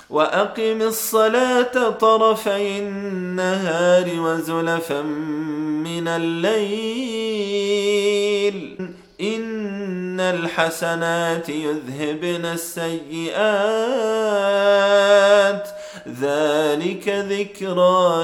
وأقم الصلاة طرفي النهار وزلفا من الليل إن الحسنات يذهبن السيئات ذلك ذكرى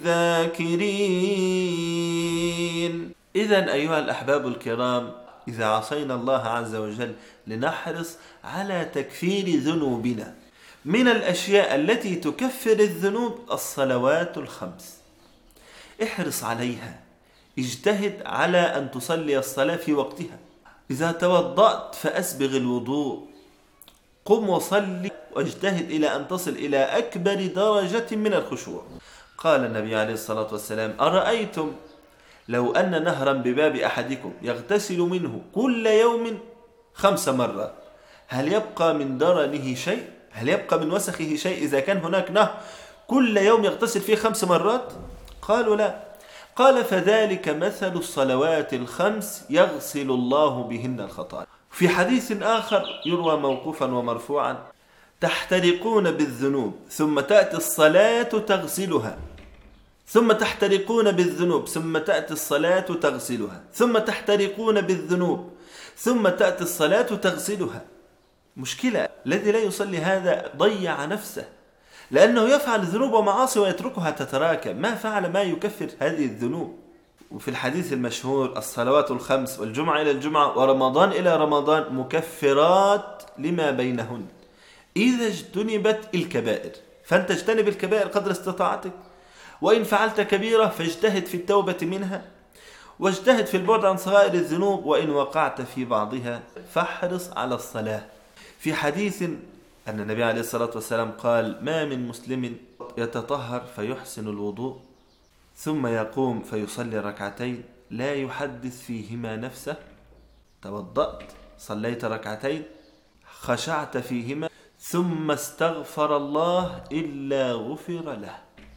للذاكرين. إذن أيها الأحباب الكرام، إذا عصينا الله عز وجل لنحرص على تكفير ذنوبنا. من الأشياء التي تكفر الذنوب الصلوات الخمس، احرص عليها، اجتهد على أن تصلي الصلاة في وقتها. إذا توضأت فأسبغ الوضوء، قم وصلي واجتهد إلى أن تصل إلى أكبر درجة من الخشوع. قال النبي عليه الصلاة والسلام: أرأيتم لو أن نهرا بباب أحدكم يغتسل منه كل يوم 5 مرات، هل يبقى من درنه شيء؟ هل يبقى من وسخه شيء إذا كان هناك نهر كل يوم يغتسل فيه 5 مرات؟ قالوا لا. قال: فذلك مثل الصلوات الخمس يغسل الله بهن الخطايا. في حديث آخر يروى موقوفا ومرفوعا: تحترقون بالذنوب ثم تأتي الصلاة تغسلها، ثم تحترقون بالذنوب ثم تأتي الصلاة تغسلها، ثم تحترقون بالذنوب ثم تأتي الصلاة تغسلها. مشكلة، الذي لا يصلي هذا ضيع نفسه، لأنه يفعل ذنوب ومعاصي ويتركها تتراكم، ما فعل ما يكفر هذه الذنوب. وفي الحديث المشهور: الصلوات الخمس والجمعة إلى الجمعة ورمضان إلى رمضان مكفرات لما بينهن إذا اجتنبت الكبائر. فأنت اجتنب الكبائر قدر استطاعتك، وإن فعلت كبيرة فاجتهد في التوبة منها، واجتهد في البعد عن صغائر الذنوب، وإن وقعت في بعضها فاحرص على الصلاة. في حديث أن النبي عليه الصلاة والسلام قال: ما من مسلم يتطهر فيحسن الوضوء ثم يقوم فيصلي ركعتين لا يحدث فيهما نفسه. توضأت، صليت ركعتين، خشعت فيهما، ثم استغفر الله إلا غفر له.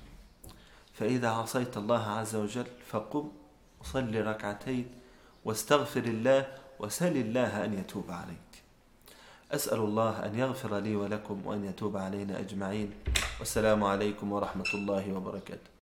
فإذا عصيت الله عز وجل فقم وصلي ركعتين واستغفر الله وسل الله أن يتوب عليك. أسأل الله أن يغفر لي ولكم وأن يتوب علينا أجمعين. والسلام عليكم ورحمة الله وبركاته.